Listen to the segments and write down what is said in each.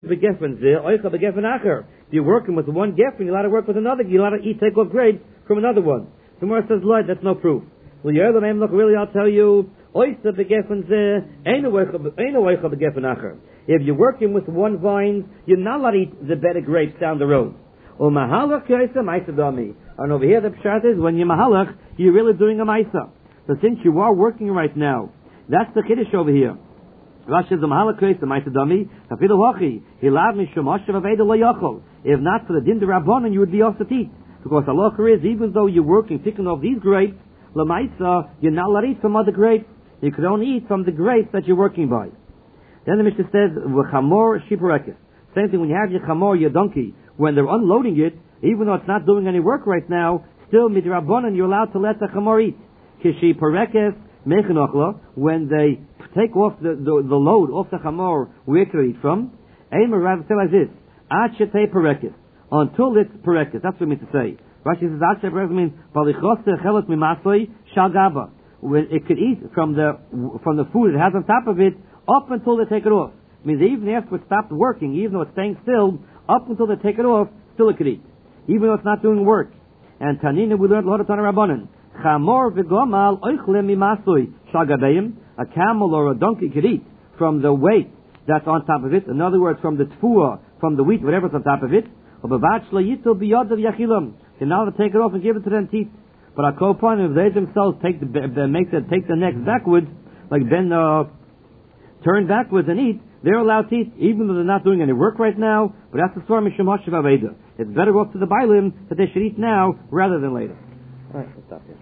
If you're working with one geffen, you're allowed to work with another. You're allowed to take off grapes from another one. The Gemara says, "Lord, that's no proof." Well, look, really, I'll tell you. If you're working with one vine, you're not allowed to eat the better grapes down the road. And over here, the pshat is when you're mahalach, you're really doing a maisa. So since you are working right now, that's the kiddush over here. Rashi says the mahalach creates the maisa dami. If not for the din d'Rabbanan, you would be off the teeth. Because halacha is, even though you're working, picking off these grapes, lamaisa, you're not allowed to eat from other grapes. You could only eat from the grapes that you're working by. Then the Mishnah says, v'chamor shiparekis. Same thing when you have your chamor, your donkey, when they're unloading it, even though it's not doing any work right now, still midrabanan, you're allowed to let the chamor eat. Kishi parekis mechanochla, when they take off the load off the chamor, where to eat from? Eimer Rav say like this, ad shetei parekis, until it's parekis. That's what it means to say. Rashi says ad shetei parekis means balichos chelet mimasoi shalgaba. When it could eat from the food it has on top of it up until they take it off. It means even after it stopped working, even though it's staying still, up until they take it off, still it could eat, even though it's not doing work. And Tanina, we learned L'Hodat Tana Rabbanan, Chamor v'gomal oichle mimasui shagabeim. A camel or a donkey could eat from the weight that's on top of it. In other words, from the tfuah, from the wheat, whatever's on top of it. They're now to take it off and give it to them teeth. But a kopon, if they themselves take the necks backwards, like then turn backwards and eat, they're allowed to eat, even though they're not doing any work right now. But that's the story of Mishum Hashav Aveda. It's better off to the Bailim that they should eat now rather than later. All right, let's stop here.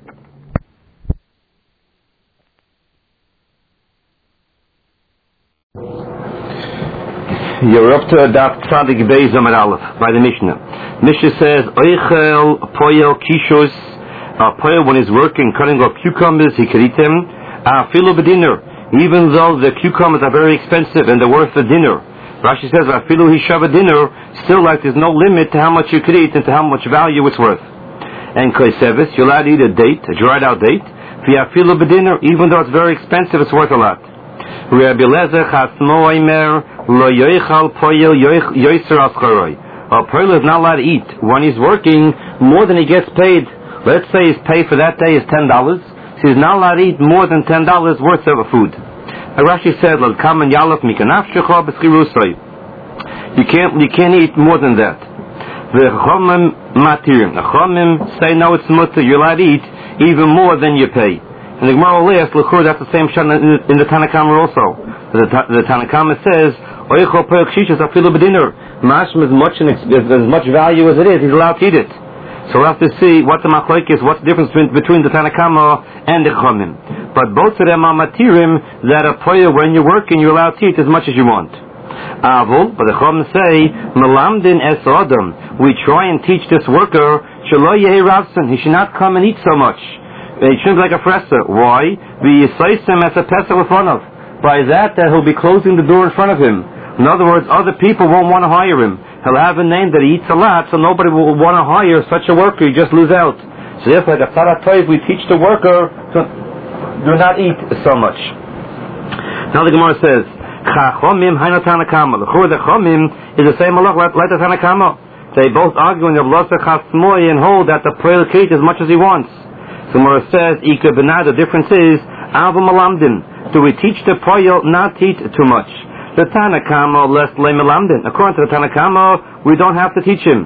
You're up to Daf Tzadik Beis Amar Aleph by the Mishnah. Mishnah says, Oichel poyel kishus. Poyel, when he's working, cutting off cucumbers, he could eat them. Afilu b'dinner, even though the cucumbers are very expensive and they're worth a dinner. Rashi says, Afilu hishav dinner, still like there's no limit to how much you could eat and to how much value it's worth. And koisevis, you're allowed to eat a date, a dried out date. V'afilu b'dinner, even though it's very expensive, it's worth a lot. Rabbi Eliezer chasmo omer lo yoichal poyel yoiser ascharoi. A poyel is not allowed to eat when he's working more than he gets paid. Let's say his pay for that day is $10. So he's not allowed to eat more than $10 worth of food. Rashi said, you can't eat more than that. The chomim matirim. The chomim say no, it's mutter. You're allowed to eat even more than you pay. And the Gemara will ask, that's the same shot in the Tanakhama also. The Tanakhama says, "Oichol poyel kishus afilu b'dinner." Mashma as much value as it is, he's allowed to eat it. So we'll have to see what the machlok is, what's the difference between the Tanakhama and the Chomim. But both of them are matirim that a poyel, when you're working, you're allowed to eat as much as you want. Avol, but the Chomim say, Melamdin es Adam, we try and teach this worker, Shelo yehi ravsan, he should not come and eat so much. He shouldn't be like a fresser. Why? V'yisaisem as a pesach in front of. By that he'll be closing the door in front of him. In other words, other people won't want to hire him. He'll have a name that he eats a lot, so nobody will want to hire such a worker. You just lose out. So therefore, the Tzara Toiv, we teach the worker to do not eat so much. Now the Gemara says, Chachomim hainu Tanakama. The Chomim is the same halach like the Tanakama. They both argue in the Blasa Chasmoy and hold that the Poel can eat as much as he wants. The Gemara says, Ika Benad, the difference is, Avu Malamdin. Do we teach the Poel not to eat too much? The Tanakama less le Malamdin. According to the Tanakama, we don't have to teach him.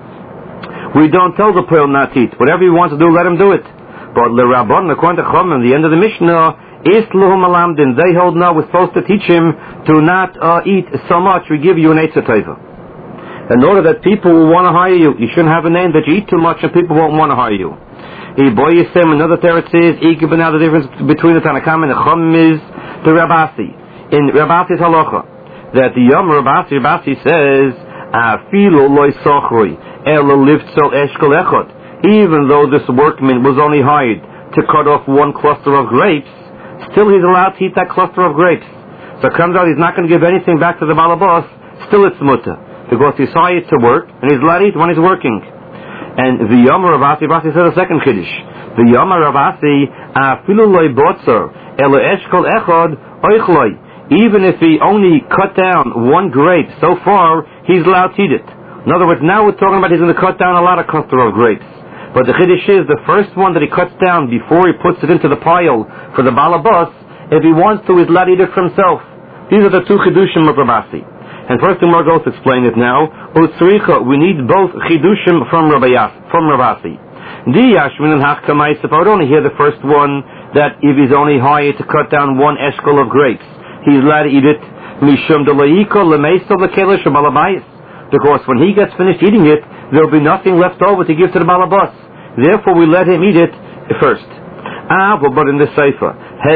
We don't tell the Poel not to eat. Whatever he wants to do, let him do it. But the Rabbon, according to Chomim, the end of the Mishnah, is Luhu Malamdin. They hold no, we're supposed to teach him to not eat so much. We give you an Eitzah Teva. In order that people will want to hire you, you shouldn't have a name that you eat too much and people won't want to hire you. Another teretz is, now the difference between the Tanakam and the Chomim is the Rabasi. In Rabasi's halacha, that the Yom Rabasi says, Afilu loy sochroi, elo livtzel eshkol echot. Even though this workman was only hired to cut off one cluster of grapes, still he's allowed to eat that cluster of grapes. So it comes out he's not going to give anything back to the balabas, still it's mutter, because he's hired to work, and he's allowed to eat when he's working. And the Yom Rabasi said a second kiddush. The Yom Rabasi, Afilu loy botzer, elo eshkol echot, oichloi. even if he only cut down one grape so far, he's allowed to eat it. In other words, now we're talking about he's going to cut down a lot of cluster of grapes. But the chiddush is the first one that he cuts down before he puts it into the pile for the balabas, if he wants to, he's allowed to eat it for himself. These are the two chidushim of Rabasi. And first the Gemara goes to explain it now. We need both chidushim from Rabasi. Diyashmin and Hachkamais, if I would only hear the first one, that if he's only hired to cut down one eshkol of grapes, he's allowed to eat it. Mishum delayiko lemeso lekelish balabayis. Because when he gets finished eating it, there will be nothing left over to give to the balabas. Therefore, we let him eat it first. But in the Sefer,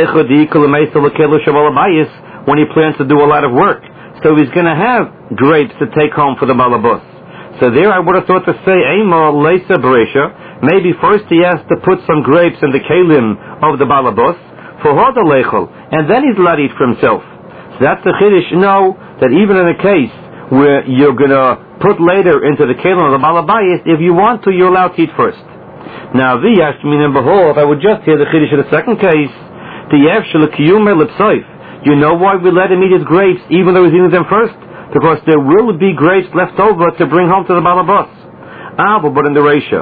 when he plans to do a lot of work, so he's going to have grapes to take home for the balabas. So there I would have thought to say, maybe first he has to put some grapes in the kelim of the balabas, for hoda lechol, and then he's allowed to eat for himself. So that's the chiddush. No, that even in a case where you're going to put later into the kelim of the balabayis, if you want to, you're allowed to eat first. Now, if I would just hear the chiddush in the second case, you know why we let him eat his grapes even though he's eating them first? Because there will be grapes left over to bring home to the balabas. But in the ratio,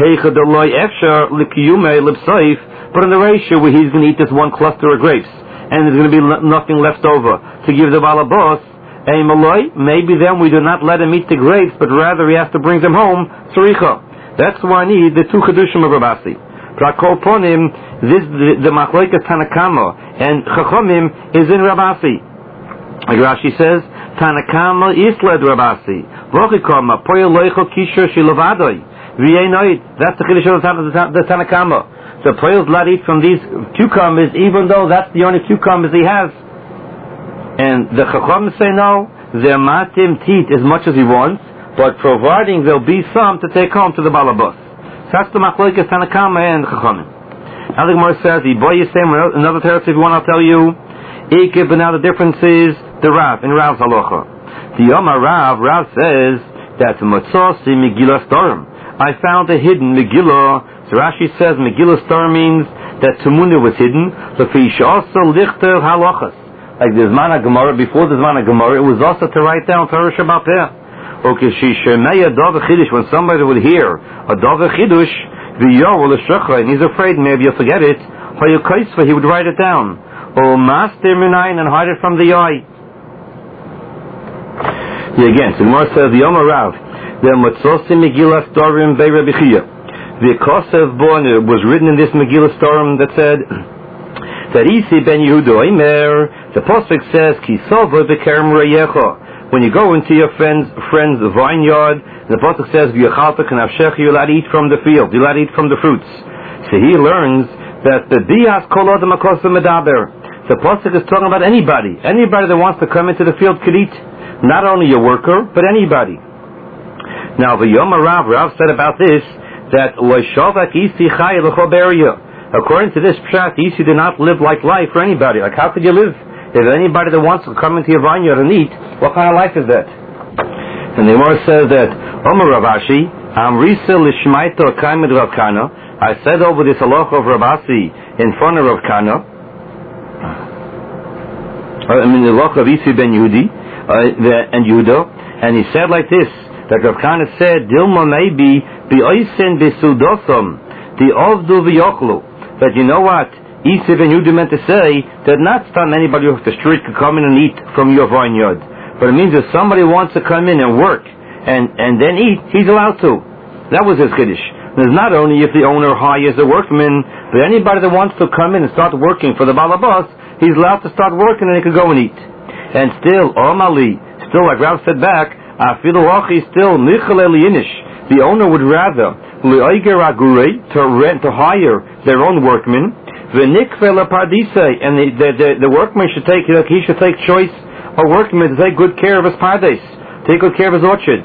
but in the ratio where he's going to eat this one cluster of grapes, and there's going to be nothing left over to give the balabas, maybe then we do not let him eat the grapes, but rather he has to bring them home. That's why I need the two chedushim of Rabasi. Prakoponim, the machlokes Tanakama and Chachomim is in Rabasi. Like Rashi says, Tanakama isled Rabasi. Rochikama poyel loicho kisher shilovadoi. V'yenoid. That's the chiddush of the Tanakama. The poyel's allowed to eat from these cucumbers, even though that's the only cucumbers he has. And the Chachom say no, they're matim teat as much as he wants, but providing there'll be some to take home to the balabas. So that's the machlokes Tanakama and Chachomim. Now the Gemara says, another territory if you want, I'll tell you. But now the difference is the Rav, in Rav's halacha. The Yomar Rav says that Matzos in Megillah Storim. I found a hidden Megillah. So Rashi says Megillah Storim means that Tumuna was hidden. Like the Zman Gemara, before the Zman Gemara, it was also to write down Torah Shabbat Peh. Okay, when somebody would hear a Dava Chidush, and he's afraid maybe you'll forget it, he would write it down. Or master minayin and hide it from the eye. Again, so Gemara says the Yom Rav, the Matzosim Megillah Storim Bei Rabbi Chia. The Kosev Bonner was written in this Megillah Storim that said that Isi ben Yehuda Omer. The Pasuk says Kisova bekerem reyecha. When you go into your friend's vineyard, the Pasuk says V'yachalta kanavshech, you're allowed to eat from the field, you're allowed to eat from the fruits. So he learns that the Dias Kol Adam Akosim Medaber. The Pasuk is talking about anybody. Anybody that wants to come into the field could eat. Not only a worker, but anybody. Now, the Yom Rav said about this, that according to this pshat, Isi did not live like life for anybody. Like, how could you live? If anybody that wants to come into your vineyard and eat, what kind of life is that? And the Gemara says that, Omer Ravashi, Amrisa Lishmaito Kaimed Rav Kana. I said over this halacha of Rabasi in front of Rav Kana, the halacha of Isi ben Yehudi and Yehuda, and he said like this, that Rav Kana said, Dilma maybe B'oisen B'sudosam the Ovdu V'yochlu, that you know what Isi ben Yehudi meant to say, that not some anybody off the street could come in and eat from your vineyard, but it means if somebody wants to come in and work and then eat, he's allowed to. That was his chiddush. There's not only if the owner hires a workman, but anybody that wants to come in and start working for the balabas, he's allowed to start working and he could go and eat. And still, Omali, still like Rav said back, Afilu still Inish. The owner would rather to rent, to hire their own workmen, and the workman should take choice a workman to take good care of his pardes, take good care of his orchard.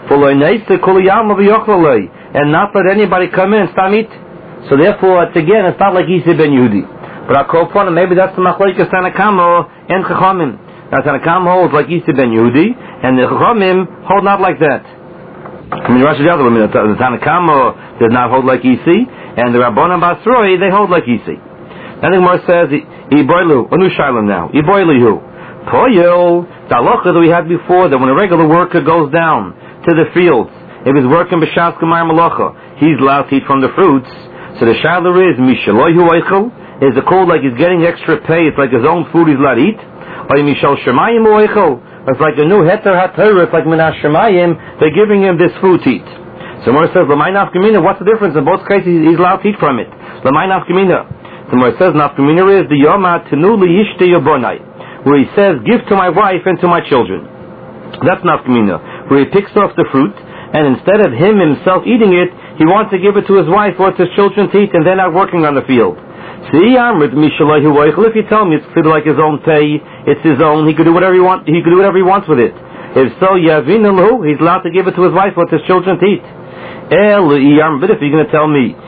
And not let anybody come in and start eat. So therefore, it's not like Isi ben Yehudi. But I call upon him, maybe that's the machlokes Tanakama and Chachamim. Now Tanakama holds like Isi ben Yehudi, and the Chachamim hold not like that. I mean, the Tanakama does not hold like Isi, and the Rabbanan Basroi, they hold like Isi. Then the Gemara says, Iboilu, a new Shiloh now, Iboilihu. Poyel, the halacha that we had before, that when a regular worker goes down to the fields, if he's working b'shas gemar malacha, he's allowed to eat from the fruits. So the shaila is mishalohu oichel. Is it called like he's getting extra pay? It's like his own food he's allowed to eat. Or mishal shemayim oichel. It's like a new heter haTorah. It's like minas shemayim. They're giving him this food to eat. So Mor says l'may nafkamina. What's the difference? In both cases, he's allowed to eat from it. L'may nafkamina. So Mor says nafkamina is the yoma tenu liyishte yobonai, where he says, give to my wife and to my children. That's nafkamina, where he picks off the fruit, and instead of himself eating it, he wants to give it to his wife or to his children to eat, and they're not working on the field. See, if you tell me it's like his own pay, it's his own, he could do whatever he wants with it. If so, he's allowed to give it to his wife or to his children to eat. But if you're going to tell me,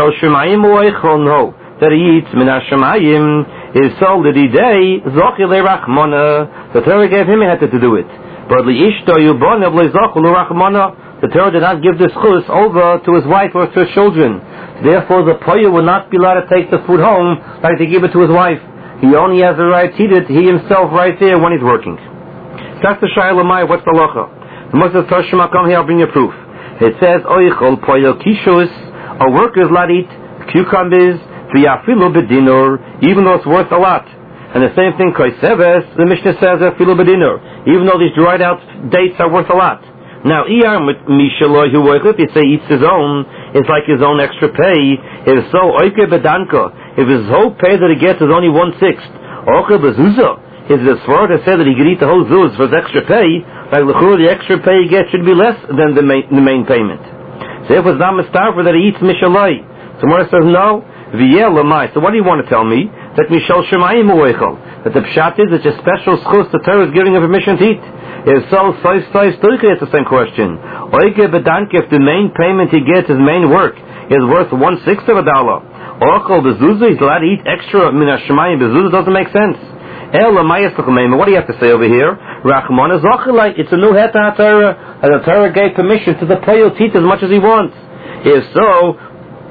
that he eats minas shemayim, is so that the Torah gave him a heter to do it. But the Torah did not give the schus over to his wife or to his children. Therefore, the poyer will not be allowed to take the food home like to give it to his wife. He only has the right to eat it, he himself right there when he's working. That's the shayla mai. What's the halacha? The Moses Toshima, come here, I'll bring you proof. It says, oichol poyer kishus, a worker is allowed to eat cucumbers, v'yafilu b'dinor, even though it's worth a lot. And the same thing, koiseves, the Mishnah says, afilu b'dinor, even though these dried out dates are worth a lot. Now, if you say eats his own, it's like his own extra pay. If so, if his whole pay that he gets is only 1/6, is it smart to say that he could eat the whole zuz for his extra pay? Like the extra pay he gets should be less than the main payment. So if it's not mistafer that he eats mishalai, so Mora says no. So what do you want to tell me? That mishal shemayim u'eichel, that the pshat is it's a special schus the Torah is giving a permission to eat. If so, it's the same question. If the main payment he gets, his main work, is worth 1/6 of a dollar, Orchel bezuzah, he's allowed to eat extra minas shemayim bezuzah, doesn't make sense. What do you have to say over here? Rachmana Zochelai, it's a new heter haTorah, and the Torah gave permission to the poyer to eat as much as he wants. If so,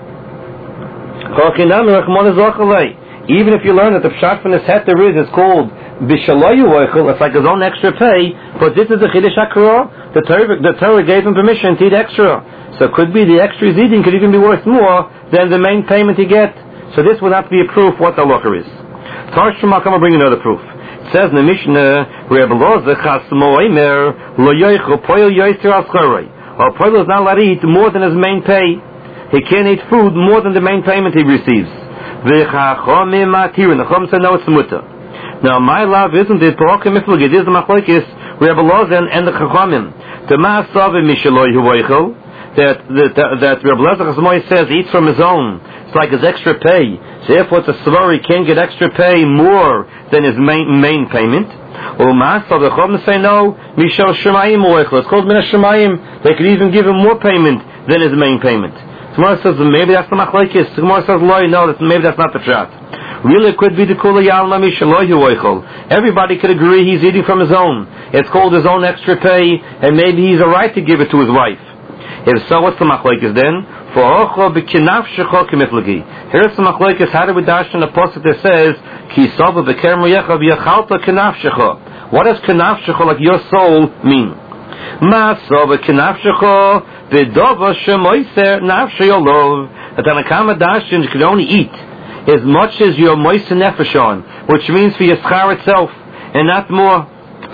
even if you learn that the pshat from this heter is called b'shaloyu oichel, it's like his own extra pay, but this is a chiddush hakra. The Torah gave him permission to eat extra, so it could be the extra he's eating could even be worth more than the main payment he gets. So this would not be a proof what the halacha is. Tarshim, I'll come and bring another proof. It says in the Mishnah, Reb Elazar chasmo omer lo yoichel poyel yoyser al schorei. Or poyel is not allowed to eat more than his main pay. He can't eat food more than the main payment he receives. V'chachomim matirin. The chom said no, it's mutter. Now, my love isn't it? It is the machlokes Reb Elazar and the chachomim. The ma'asav mishaloi huvoichel. That Reb Elazar says eats from his own. It's like his extra pay. So therefore, it's a svar, he can't get extra pay more than his main payment. Or ma'asav the chachomim say no, mishal shemayim uvoichel. It's called minas shemayim. They could even give him more payment than his main payment. Gemara says maybe that's the machlokes. Gemara says no, maybe that's not the pshat. Really, it could be the kula yalma mishaloyu oichel. Everybody could agree he's eating from his own. It's called his own extra pay, and maybe he's a right to give it to his wife. If so, what's the machlokes then? For ocho b'kinafshecho k'miflagi. Here's the machlokes. How do we dash in a pasuk that says ki sava b'kerem yechav yachalta kinafshecho? What does kinafshecho, like your soul, mean? Ma sava kinafshecho v'dova shemoiser nafsheyolov. A Tanakama dashin you could only eat as much as your moiser nefesh on, which means for your schar itself, and not more.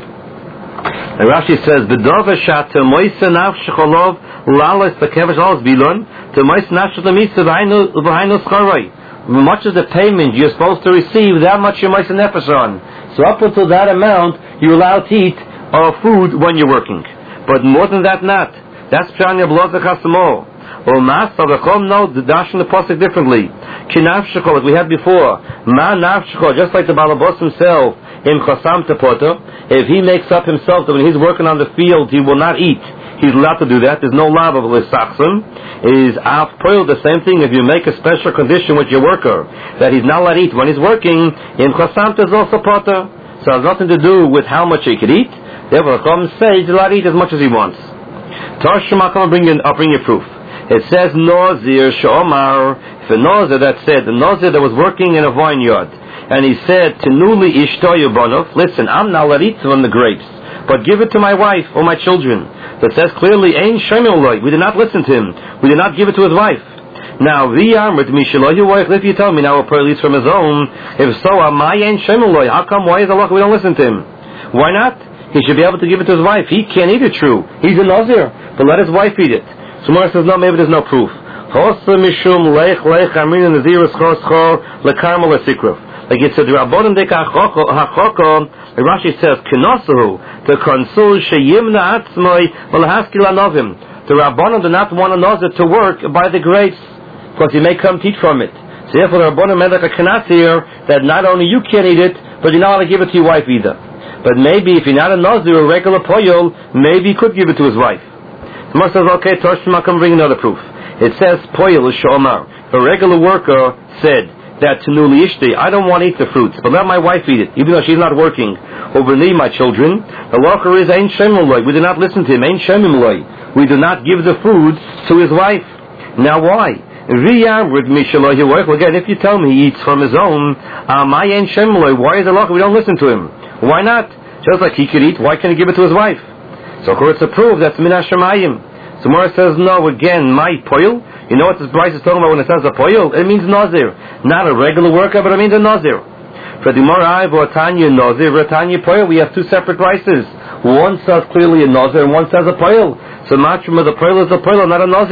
And Rashi says, "B'dova shat moiser nafshecholov lalas bekevesh alas bilon to moiser nafshecholomisa v'hainu scharoi." Much of the payment you're supposed to receive, that much your moiser nefesh on. So up until that amount, you're allowed to eat food when you're working, but more than that, not. That's pshanya b'loza chasamo. Or master the chom no the dash in the pasuk differently. Kinafshechol, like we had before. Ma nafshechol, just like the balabos himself in chasam tepoto. If he makes up himself that when he's working on the field he will not eat, he's allowed to do that. There's no lav of lisachsim. Is af poil the same thing? If you make a special condition with your worker that he's not allowed to eat when he's working, in chasam is also poto. So it has nothing to do with how much he could eat. Therefore, the chom says he's allowed to eat as much as he wants. Tarshim, I'll bring you proof. It says Nazir Shomar. If a Nazir that said, the Nazir that was working in a vineyard, and he said to Nuli Ishtoyu Bonov, listen, I'm not allowed to eat from the grapes, but give it to my wife or my children. That says clearly, Ein Shemiloi. We did not listen to him. We did not give it to his wife. Now, if you tell me now a pearl eats from his own, if so, my Ein Shemiloi. How come? Why is Allah we don't listen to him? Why not? He should be able to give it to his wife. He can't eat it true. He's a Nazir, but let his wife eat it. So Mara says, no, maybe there's no proof. Like it said, Rashi says, the consul sheyimna atzmoi v'lehaskil anovim. The Rabbanon do not want a Nazir to work by the grapes, because he may come to eat from it. So therefore the Rabbanon made like a kanas here, that not only you can't eat it, but you're not allowed to give it to your wife either. But maybe if you're not a Nazir, a regular poyol, maybe he could give it to his wife. The Gemara says, okay, Toshma, come bring another proof. It says, poyol is shomar. A regular worker said that to Nuli Ishti, I don't want to eat the fruits, but let my wife eat it, even though she's not working. Over me, my children, the lacher is Ein Shemimloi. We do not listen to him, Ein Shemimloi. We do not give the food to his wife. Now why? Again, if you tell me he eats from his own, my Ein Shemimloi, why is the lacher? We don't listen to him. Why not? Just like he could eat, why can't he give it to his wife? So of course it's a proof that's Min HaShamayim. So Mara says, no, again, my poil. You know what this Bryce is talking about when it says a poil? It means Nazir. Not a regular worker, but it means a Nazir. For the Mara, Tanya Nazir, Tanya poil, we have two separate Bryces. One says clearly a Nazir, and one says a poil. So Machma, the poil is a poil, not a Nazir.